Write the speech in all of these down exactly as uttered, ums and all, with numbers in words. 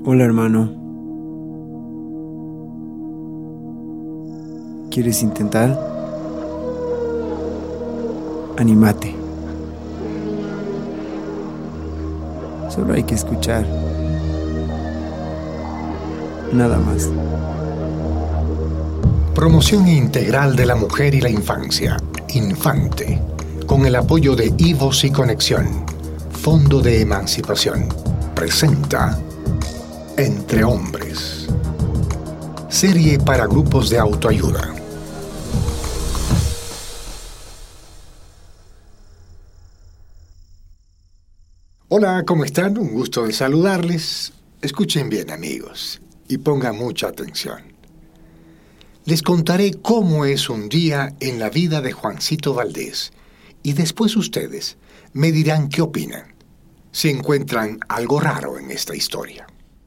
Hola, hermano. ¿Quieres intentar? Anímate. Solo hay que escuchar. Nada más. Promoción integral de la mujer y la infancia. Infante. Con el apoyo de IVOS y Conexión. Fondo de Emancipación. Presenta Entre Hombres. Serie para grupos de autoayuda. Hola, ¿cómo están? Un gusto de saludarles. Escuchen bien, amigos, y pongan mucha atención. Les contaré cómo es un día en la vida de Juancito Valdés, y después ustedes me dirán qué opinan, si encuentran algo raro en esta historia.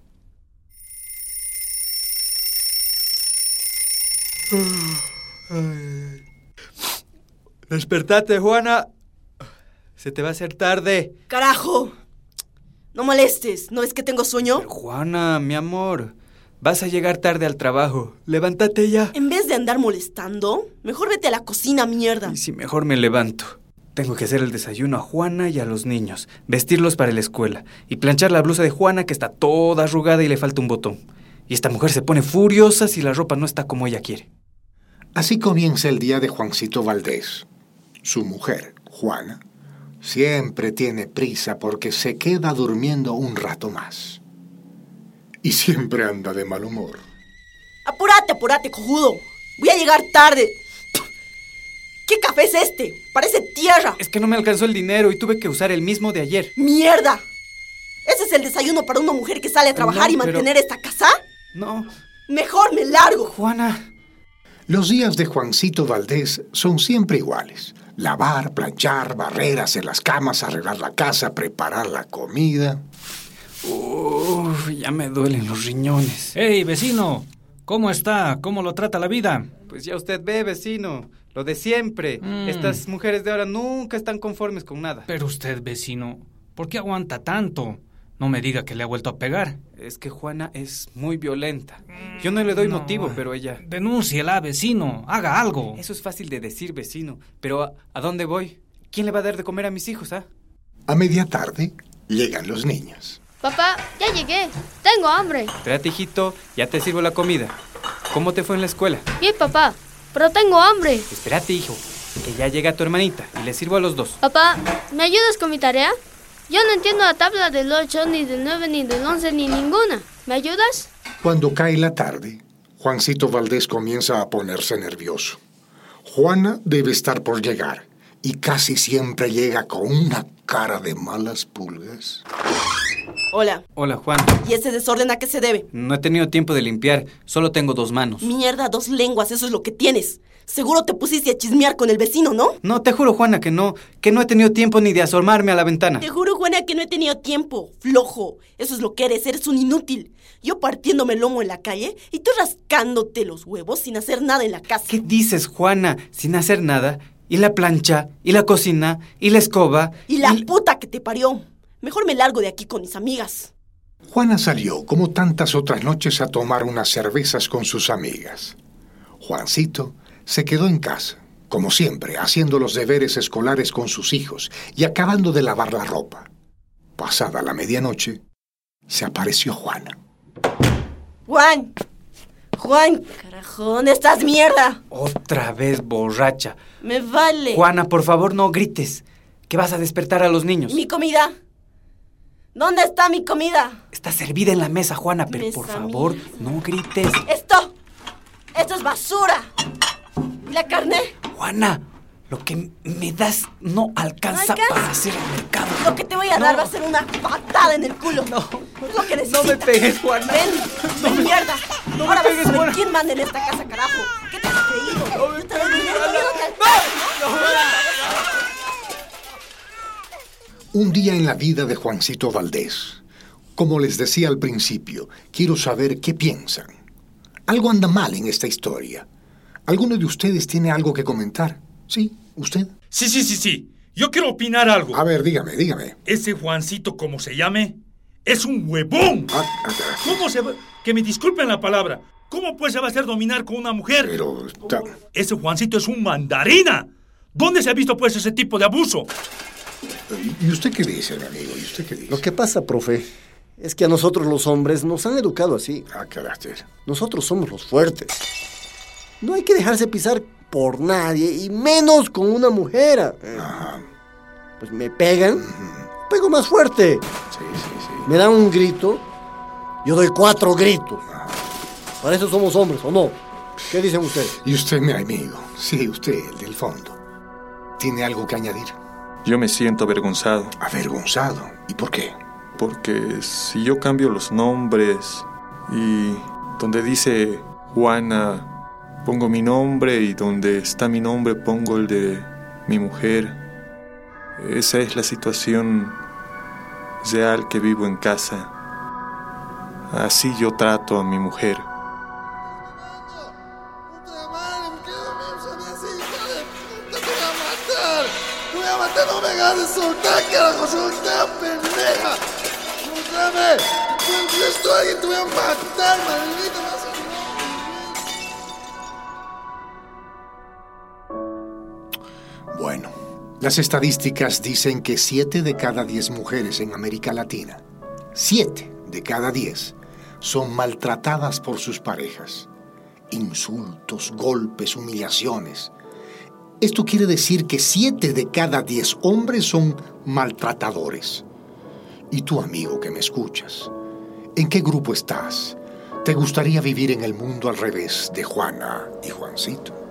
Despertate, Juana. Se te va a hacer tarde. ¡Carajo! No molestes, ¿no ves que tengo sueño? Pero, Juana, mi amor, vas a llegar tarde al trabajo. Levántate ya. En vez de andar molestando, mejor vete a la cocina, mierda. Y si mejor me levanto. Tengo que hacer el desayuno a Juana y a los niños, vestirlos para la escuela y planchar la blusa de Juana que está toda arrugada y le falta un botón. Y esta mujer se pone furiosa si la ropa no está como ella quiere. Así comienza el día de Juancito Valdés. Su mujer, Juana, siempre tiene prisa porque se queda durmiendo un rato más. Y siempre anda de mal humor. Apúrate, apúrate, cojudo. Voy a llegar tarde. ¿Qué café es este? Parece tierra. Es que no me alcanzó el dinero y tuve que usar el mismo de ayer. ¡Mierda! ¿Ese es el desayuno para una mujer que sale a trabajar No, y mantener pero... esta casa? No. Mejor me largo. Juana. Los días de Juancito Valdés son siempre iguales. Lavar, planchar, barrer, hacer las camas, arreglar la casa, preparar la comida. Uf, ya me duelen los riñones. ¡Hey, vecino! ¿Cómo está? ¿Cómo lo trata la vida? Pues ya usted ve, vecino. Lo de siempre. Mm. Estas mujeres de ahora nunca están conformes con nada. Pero usted, vecino, ¿por qué aguanta tanto? No me diga que le ha vuelto a pegar. Es que Juana es muy violenta. Yo no le doy no, motivo, pero ella... Denúnciela, vecino. Haga algo. Eso es fácil de decir, vecino. Pero ¿a, a dónde voy? ¿Quién le va a dar de comer a mis hijos, ah? A media tarde llegan los niños. Papá, ya llegué. Tengo hambre. Espérate, hijito. Ya te sirvo la comida. ¿Cómo te fue en la escuela? Bien, papá. Pero tengo hambre. Espérate, hijo. Que ya llega tu hermanita y le sirvo a los dos. Papá, ¿me ayudas con mi tarea? Yo no entiendo la tabla del ocho, ni del nueve, ni del once, ni ninguna. ¿Me ayudas? Cuando cae la tarde, Juancito Valdés comienza a ponerse nervioso. Juana debe estar por llegar y casi siempre llega con una cara de malas pulgas. Hola. Hola, Juan. ¿Y ese desorden a qué se debe? No he tenido tiempo de limpiar. Solo tengo dos manos. Mierda, dos lenguas, eso es lo que tienes. Seguro te pusiste a chismear con el vecino, ¿no? No, te juro, Juana, que no. Que no he tenido tiempo ni de asomarme a la ventana. Te juro, Juana, que no he tenido tiempo. Flojo. Eso es lo que eres. Eres un inútil. Yo partiéndome el lomo en la calle y tú rascándote los huevos sin hacer nada en la casa. ¿Qué dices, Juana? Sin hacer nada. Y la plancha, y la cocina, y la escoba... Y la y... puta que te parió. Mejor me largo de aquí con mis amigas. Juana salió, como tantas otras noches, a tomar unas cervezas con sus amigas. Juancito se quedó en casa, como siempre, haciendo los deberes escolares con sus hijos y acabando de lavar la ropa. Pasada la medianoche, se apareció Juana. ¡Juan! ¡Juan! ¡Carajo! ¿Dónde estás, mierda? Otra vez borracha. Me vale. Juana, por favor, no grites, que vas a despertar a los niños. ¿Mi comida? ¿Dónde está mi comida? Está servida en la mesa, Juana, pero Mesa por favor, mía. no grites. ¡Esto! ¡Esto es basura! ¿Y la carne? Juana, lo que me das no alcanza, ¿No alcanza? para hacer el mercado. Lo que te voy a No. dar va a ser una patada en el culo. No. Es lo que necesitas. No me pegues, Juana. Ven, No ven, me- mierda. no me Ahora vas pegues, a saber Juana. quién manda en esta casa, carajo. ¿Qué te has creído? No me Yo te doy pegues, dinero, Juana. miedo te alcanza, ¿no? Un día en la vida de Juancito Valdés. Como les decía al principio, quiero saber qué piensan. Algo anda mal en esta historia. ¿Alguno de ustedes tiene algo que comentar? ¿Sí? ¿Usted? Sí, sí, sí, sí. Yo quiero opinar algo. A ver, dígame, dígame. Ese Juancito, como se llame, es un huevón. Ah, ah, ah, ¿Cómo se va? Que me disculpen la palabra. ¿Cómo pues se va a hacer dominar con una mujer? pero... ta- Ese Juancito es un mandarina. ¿Dónde se ha visto pues ese tipo de abuso? ¿Y usted qué dice, mi amigo? ¿Y usted qué dice? Lo que pasa, profe, es que a nosotros los hombres nos han educado así. Ah, carácter. Nosotros somos los fuertes. No hay que dejarse pisar por nadie, y menos con una mujer. Eh, Ajá. Pues me pegan, pego más fuerte. Sí, sí, sí. Me dan un grito, yo doy cuatro gritos. Para eso somos hombres, ¿o no? ¿Qué dicen ustedes? Y usted, mi amigo, sí, usted, el del fondo, ¿tiene algo que añadir? Yo me siento avergonzado, Avergonzado. ¿Y por qué? porque si yo cambio los nombres y donde dice Juana pongo mi nombre y donde está mi nombre pongo el de mi mujer, esa es la situación real que vivo en casa. Así yo trato a mi mujer. No me hagas soltar, carajo, soy una pendeja. Soltame. Yo estoy y te voy a matar, maldita. Bueno, las estadísticas dicen que siete de cada diez mujeres en América Latina, siete de cada diez, son maltratadas por sus parejas. Insultos, golpes, humillaciones. Esto quiere decir que siete de cada diez hombres son maltratadores. Y tú, amigo que me escuchas, ¿en qué grupo estás? ¿Te gustaría vivir en el mundo al revés de Juana y Juancito?